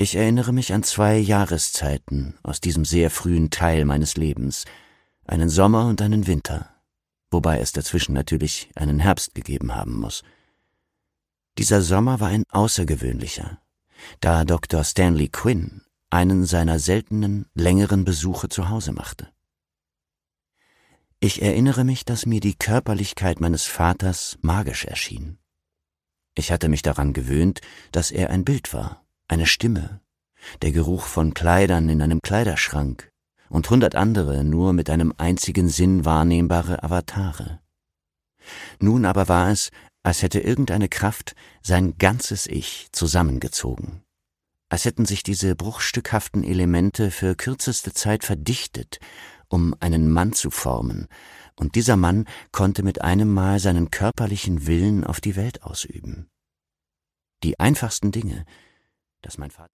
Ich erinnere mich an 2 Jahreszeiten aus diesem sehr frühen Teil meines Lebens, einen Sommer und einen Winter, wobei es dazwischen natürlich einen Herbst gegeben haben muss. Dieser Sommer war ein außergewöhnlicher, da Dr. Stanley Quinn einen seiner seltenen, längeren Besuche zu Hause machte. Ich erinnere mich, dass mir die Körperlichkeit meines Vaters magisch erschien. Ich hatte mich daran gewöhnt, dass er ein Bild war, eine Stimme, der Geruch von Kleidern in einem Kleiderschrank und 100 andere nur mit einem einzigen Sinn wahrnehmbare Avatare. Nun aber war es, als hätte irgendeine Kraft sein ganzes Ich zusammengezogen, als hätten sich diese bruchstückhaften Elemente für kürzeste Zeit verdichtet, um einen Mann zu formen, und dieser Mann konnte mit einem Mal seinen körperlichen Willen auf die Welt ausüben. Die einfachsten Dinge, dass mein Vater